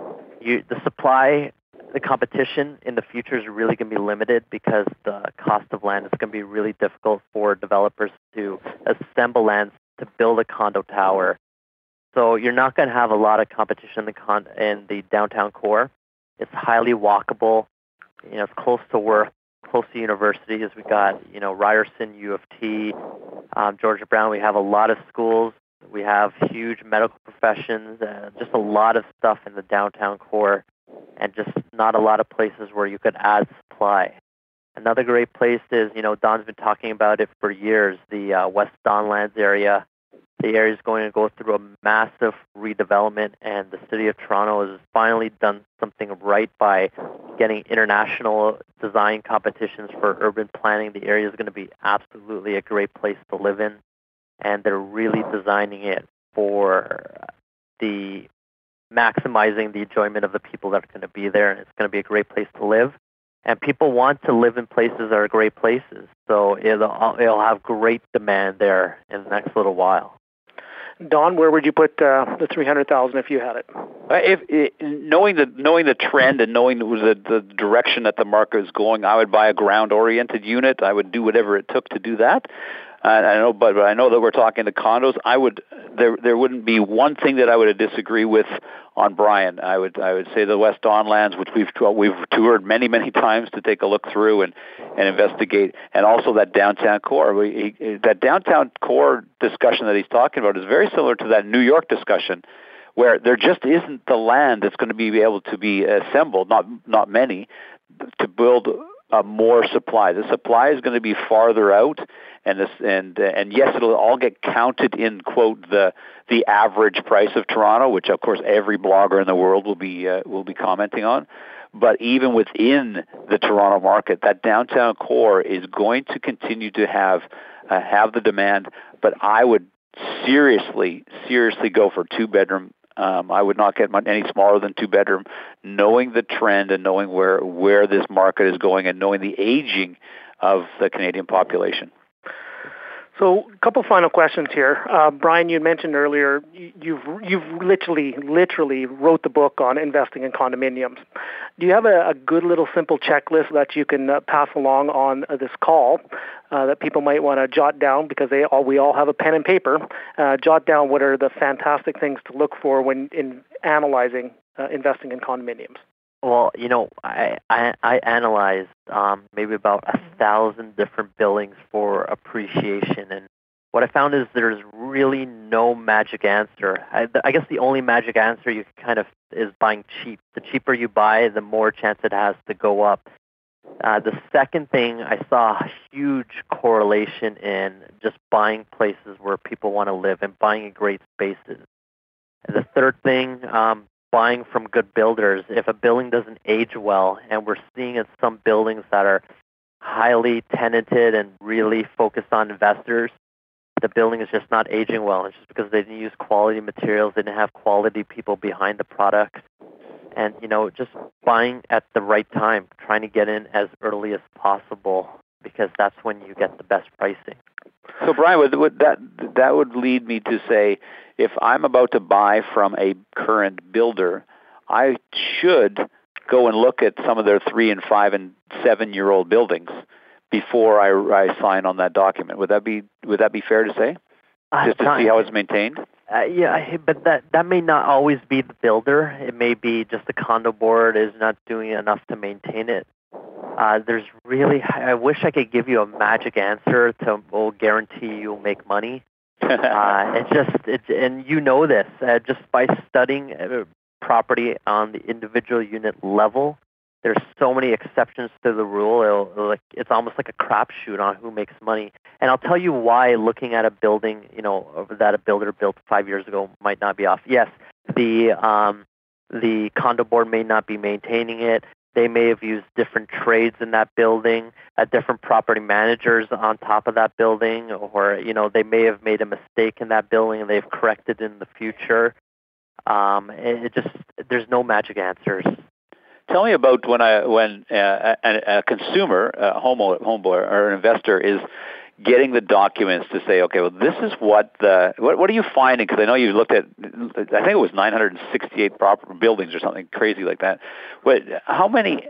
the supply, the competition in the future is really going to be limited because the cost of land is going to be really difficult for developers to assemble land to build a condo tower. So you're not going to have a lot of competition in the downtown core. It's highly walkable. It's close to work, close to universities. We got Ryerson, U of T, Georgia Brown. We have a lot of schools. We have huge medical professions. Just a lot of stuff in the downtown core, and just not a lot of places where you could add supply. Another great place is, Don's been talking about it for years, the West Don Lands area. The area is going to go through a massive redevelopment, and the City of Toronto has finally done something right by getting international design competitions for urban planning. The area is going to be absolutely a great place to live in, and they're really designing it for the maximizing the enjoyment of the people that are going to be there, and it's going to be a great place to live. And people want to live in places that are great places, so it'll have great demand there in the next little while. Don, where would you put the $300,000 if you had it? Knowing the trend and knowing the direction that the market is going, I would buy a ground-oriented unit. I would do whatever it took to do that. I know that we're talking to condos. There wouldn't be one thing that I would disagree with on Brian. I would say the West Don Lands, which we've toured many times to take a look through and investigate, and also that downtown core. That downtown core discussion that he's talking about is very similar to that New York discussion, where there just isn't the land that's going to be able to be assembled, not many, to build more supply. The supply is going to be farther out, and yes, it'll all get counted in quote the average price of Toronto, which of course every blogger in the world will be commenting on. But even within the Toronto market, that downtown core is going to continue to have the demand. But I would seriously go for 2-bedroom. I would not get any smaller than 2-bedroom, knowing the trend and knowing where this market is going and knowing the aging of the Canadian population. So, a couple final questions here. Brian, you mentioned earlier you've literally wrote the book on investing in condominiums. Do you have a good little simple checklist that you can pass along on this call that people might want to jot down, because we all have a pen and paper? Jot down what are the fantastic things to look for when analyzing investing in condominiums. Well, I analyzed maybe about 1,000 different buildings for appreciation, and what I found is there's really no magic answer. I guess the only magic answer is buying cheap. The cheaper you buy, the more chance it has to go up. The second thing, I saw a huge correlation in just buying places where people want to live and buying in great spaces. And the third thing, buying from good builders. If a building doesn't age well, and we're seeing in some buildings that are highly tenanted and really focused on investors, the building is just not aging well. It's just because they didn't use quality materials, they didn't have quality people behind the product. And, just buying at the right time, trying to get in as early as possible, because that's when you get the best pricing. So, Brian, that would lead me to say, if I'm about to buy from a current builder, I should go and look at some of their 3 and 5 and 7-year-old buildings before I sign on that document. Would that be fair to say? Just to see how it's maintained? Yeah, but that may not always be the builder. It may be just the condo board is not doing enough to maintain it. I wish I could give you a magic answer to will guarantee you'll make money. And you know this, just by studying property on the individual unit level, there's so many exceptions to the rule. It's almost like a crapshoot on who makes money. And I'll tell you why looking at a building, that a builder built 5 years ago might not be off. Yes, the condo board may not be maintaining it. They may have used different trades in that building, different property managers on top of that building, or they may have made a mistake in that building and they've corrected in the future. There's no magic answers. Tell me about when a consumer, a homebuyer or an investor is getting the documents to say, okay, well, this is what are you finding? Because I know you looked at, I think it was 968 buildings or something crazy like that. But how many?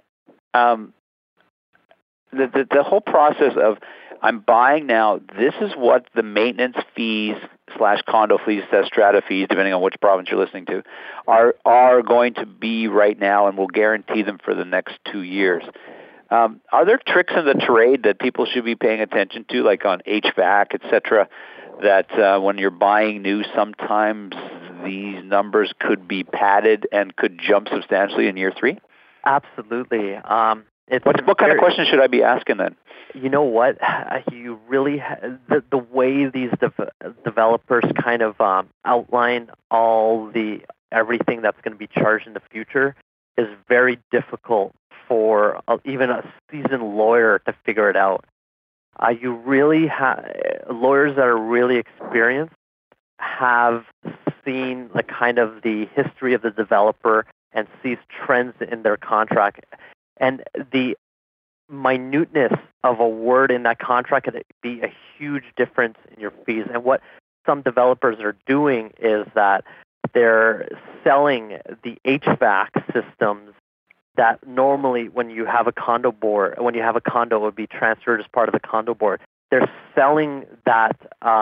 The whole process of I'm buying now. This is what the maintenance fees / condo fees / strata fees, depending on which province you're listening to, are going to be right now, and we'll guarantee them for the next 2 years. Are there tricks in the trade that people should be paying attention to, like on HVAC, et cetera, that when you're buying new, sometimes these numbers could be padded and could jump substantially in year 3? Absolutely. What kind of questions should I be asking then? You know what? You really the way these developers kind of outline everything that's going to be charged in the future is very difficult for even a seasoned lawyer to figure it out. You really lawyers that are really experienced have seen kind of the history of the developer and sees trends in their contract. And the minuteness of a word in that contract could be a huge difference in your fees. And what some developers are doing is that they're selling the HVAC systems that normally when you have a condo, it would be transferred as part of the condo board. They're selling that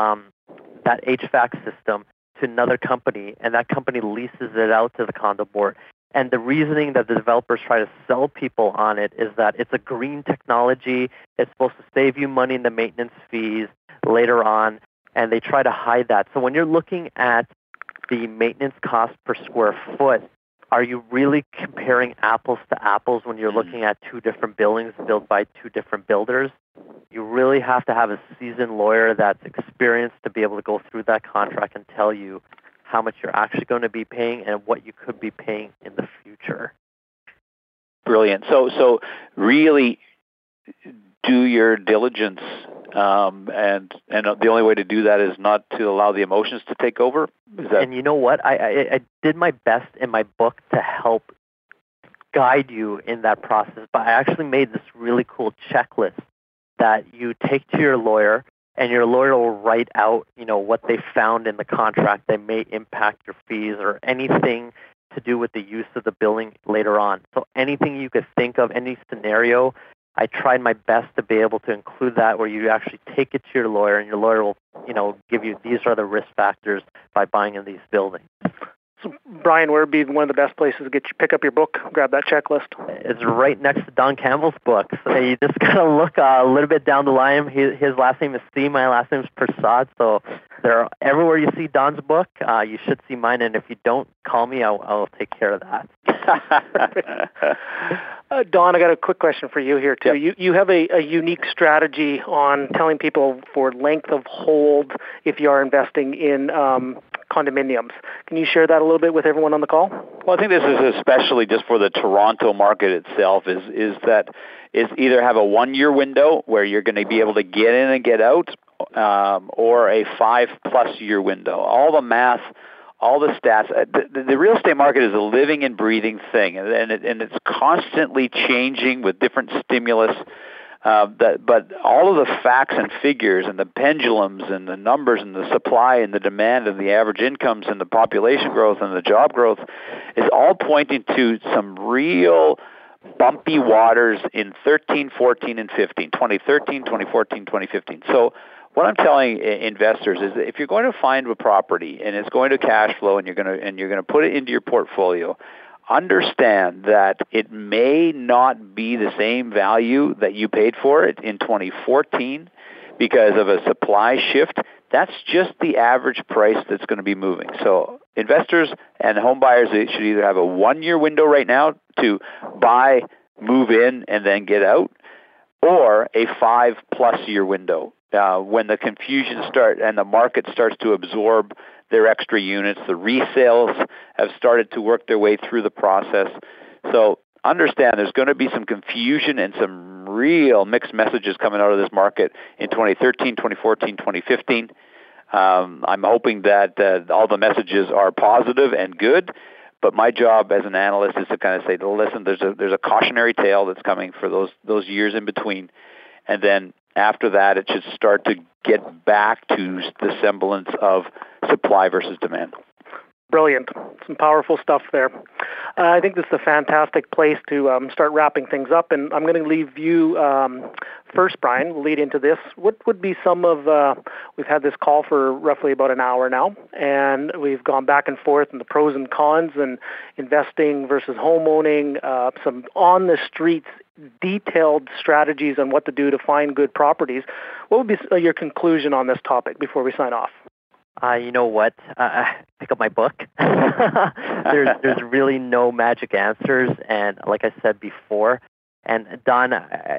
HVAC system to another company, and that company leases it out to the condo board. And the reasoning that the developers try to sell people on it is that it's a green technology, it's supposed to save you money in the maintenance fees later on, and they try to hide that. So when you're looking at the maintenance cost per square foot, are you really comparing apples to apples when you're looking at 2 different buildings built by 2 different builders? You really have to have a seasoned lawyer that's experienced to be able to go through that contract and tell you how much you're actually going to be paying and what you could be paying in the future. Brilliant. So really do your diligence, and the only way to do that is not to allow the emotions to take over. And you know what? I did my best in my book to help guide you in that process, but I actually made this really cool checklist that you take to your lawyer, and your lawyer will write out, what they found in the contract that may impact your fees or anything to do with the use of the building later on. So anything you could think of, any scenario, I tried my best to be able to include that where you actually take it to your lawyer, and your lawyer will, give you these are the risk factors by buying in these buildings. So, Brian, where would be one of the best places to pick up your book, grab that checklist? It's right next to Don Campbell's book. So you just got to look a little bit down the line. His last name is C, my last name is Prasad. So everywhere you see Don's book, you should see mine. And if you don't, call me. I'll take care of that. Don, I got a quick question for you here, too. Yep. You have a unique strategy on telling people for length of hold if you are investing in condominiums. Can you share that a little bit with everyone on the call? Well, I think this is especially just for the Toronto market itself, is either have a 1-year window where you're going to be able to get in and get out, or a 5+ year window. All the math, all the stats. The real estate market is a living and breathing thing, and it's constantly changing with different stimulus. But all of the facts and figures and the pendulums and the numbers and the supply and the demand and the average incomes and the population growth and the job growth is all pointing to some real bumpy waters in 13, 14, and 15, 2013, 2014, 2015. So what I'm telling investors is that if you're going to find a property and it's going to cash flow and you're going to put it into your portfolio, understand that it may not be the same value that you paid for it in 2014 because of a supply shift. That's just the average price that's going to be moving. So investors and home buyers, they should either have a 1-year window right now to buy, move in, and then get out, or a 5+ year window when the confusion starts and the market starts to absorb their extra units. The resales have started to work their way through the process. So understand there's going to be some confusion and some real mixed messages coming out of this market in 2013, 2014, 2015. I'm hoping that all the messages are positive and good, but my job as an analyst is to kind of say, listen, there's a cautionary tale that's coming for those years in between, and then after that, it should start to get back to the semblance of supply versus demand. Brilliant. Some powerful stuff there. I think this is a fantastic place to start wrapping things up, and I'm going to leave you first, Brian. We'll lead into this. What would be some of, we've had this call for roughly about an hour now, and we've gone back and forth in the pros and cons and investing versus home owning, some on-the-streets detailed strategies on what to do to find good properties. What would be your conclusion on this topic before we sign off? You know what? Pick up my book. There's really no magic answers, and like I said before, and Don,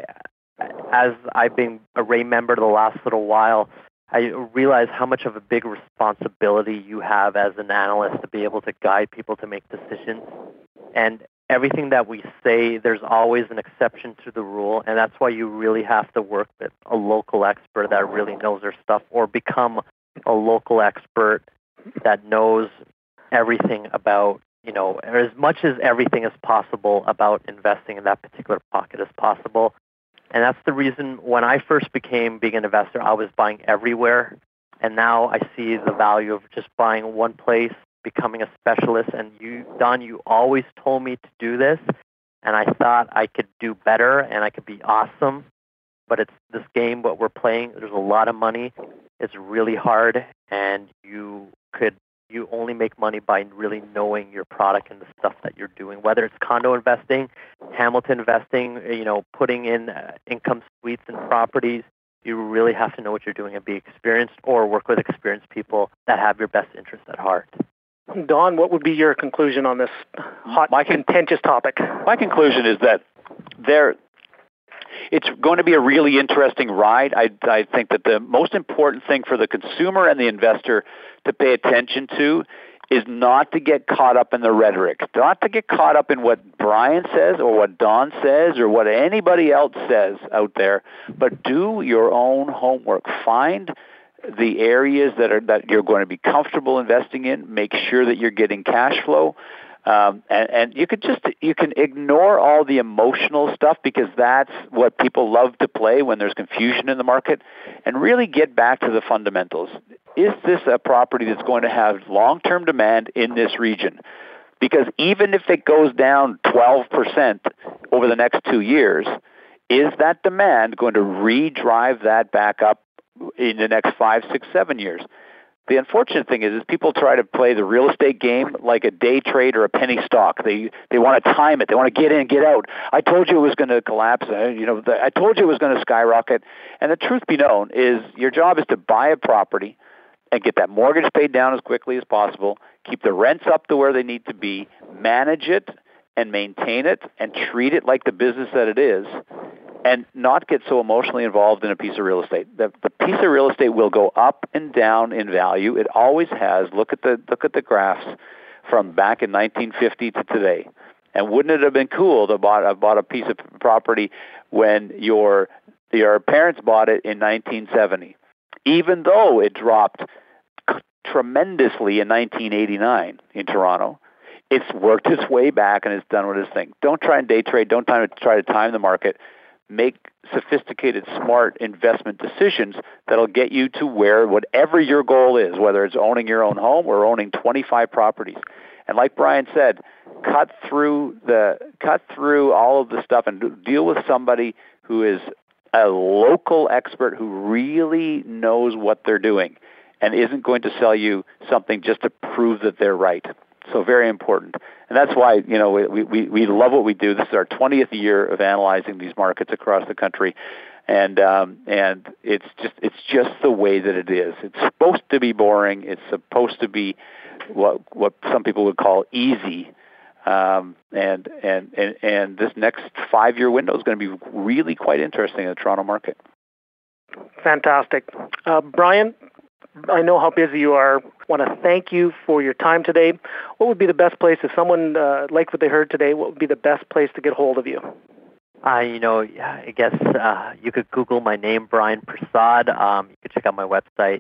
as I've been a RAE member the last little while, I realize how much of a big responsibility you have as an analyst to be able to guide people to make decisions. And everything that we say, there's always an exception to the rule, and that's why you really have to work with a local expert that really knows their stuff, or become a local expert that knows everything about, or as much as everything as possible about investing in that particular pocket as possible. And that's the reason when I first became being an investor, I was buying everywhere. And now I see the value of just buying one place, becoming a specialist. And you, Don, you always told me to do this. And I thought I could do better and I could be awesome. But it's this game, what we're playing, there's a lot of money. It's really hard, and you only make money by really knowing your product and the stuff that you're doing. Whether it's condo investing, Hamilton investing, putting in income suites and properties, you really have to know what you're doing and be experienced, or work with experienced people that have your best interest at heart. Don, what would be your conclusion on this hot, contentious topic? My conclusion is that it's going to be a really interesting ride. I think that the most important thing for the consumer and the investor to pay attention to is not to get caught up in the rhetoric, not to get caught up in what Brian says or what Don says or what anybody else says out there, but do your own homework. Find the areas that you're going to be comfortable investing in. Make sure that you're getting cash flow. And you can ignore all the emotional stuff, because that's what people love to play when there's confusion in the market, and really get back to the fundamentals. Is this a property that's going to have long-term demand in this region? Because even if it goes down 12% over the next 2 years, is that demand going to re-drive that back up in the next 5, 6, 7 years? The unfortunate thing is people try to play the real estate game like a day trade or a penny stock. They want to time it. They want to get in, get out. I told you it was going to collapse. I told you it was going to skyrocket. And the truth be known is your job is to buy a property and get that mortgage paid down as quickly as possible, keep the rents up to where they need to be, manage it and maintain it and treat it like the business that it is, and not get so emotionally involved in a piece of real estate. The piece of real estate will go up and down in value. It always has. Look at the graphs from back in 1950 to today. And wouldn't it have been cool to bought a piece of property when your parents bought it in 1970, even though it dropped tremendously in 1989 in Toronto? It's worked its way back and it's done what its thing. Don't try and day trade. Don't try to time the market. Make sophisticated, smart investment decisions that'll get you to whatever your goal is, whether it's owning your own home or owning 25 properties. And like Brian said, cut through all of the stuff and deal with somebody who is a local expert who really knows what they're doing and isn't going to sell you something just to prove that they're right. So very important. And that's why, we love what we do. This is our 20th year of analyzing these markets across the country. And it's just the way that it is. It's supposed to be boring. It's supposed to be what some people would call easy. And this next 5-year window is going to be really quite interesting in the Toronto market. Fantastic. Brian, I know how busy you are. I want to thank you for your time today. What would be the best place, if someone liked what they heard today, what would be the best place to get hold of you? I guess you could Google my name, Brian Prasad. You could check out my website,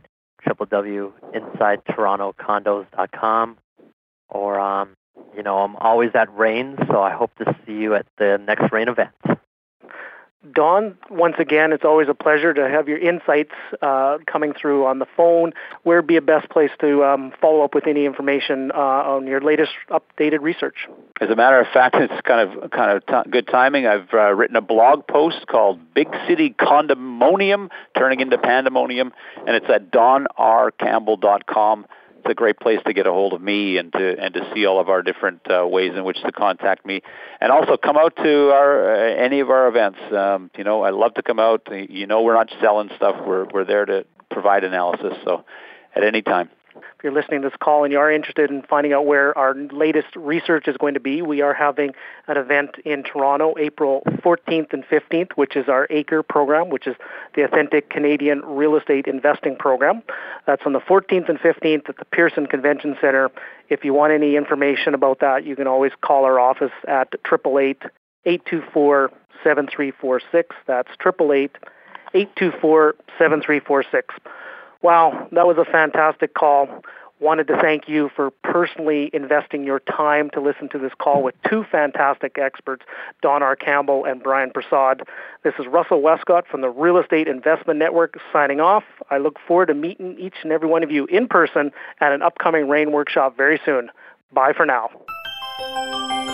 www.InsideTorontoCondos.com. Or, I'm always at RAIN, so I hope to see you at the next RAIN event. Don, once again, it's always a pleasure to have your insights coming through on the phone. Where would be a best place to follow up with any information on your latest updated research? As a matter of fact, it's kind of good timing. I've written a blog post called Big City Condominium Turning into Pandemonium, and it's at donrcampbell.com. It's a great place to get a hold of me and to see all of our different ways in which to contact me. And also come out to any of our events. I love to come out. We're not selling stuff. We're there to provide analysis. So at any time. If you're listening to this call and you are interested in finding out where our latest research is going to be, we are having an event in Toronto, April 14th and 15th, which is our ACRE program, which is the Authentic Canadian Real Estate Investing Program. That's on the 14th and 15th at the Pearson Convention Centre. If you want any information about that, you can always call our office at 888-824-7346. That's 888-824-7346. Wow, that was a fantastic call. Wanted to thank you for personally investing your time to listen to this call with two fantastic experts, Don R. Campbell and Brian Prasad. This is Russell Westcott from the Real Estate Investment Network signing off. I look forward to meeting each and every one of you in person at an upcoming RAIN workshop very soon. Bye for now.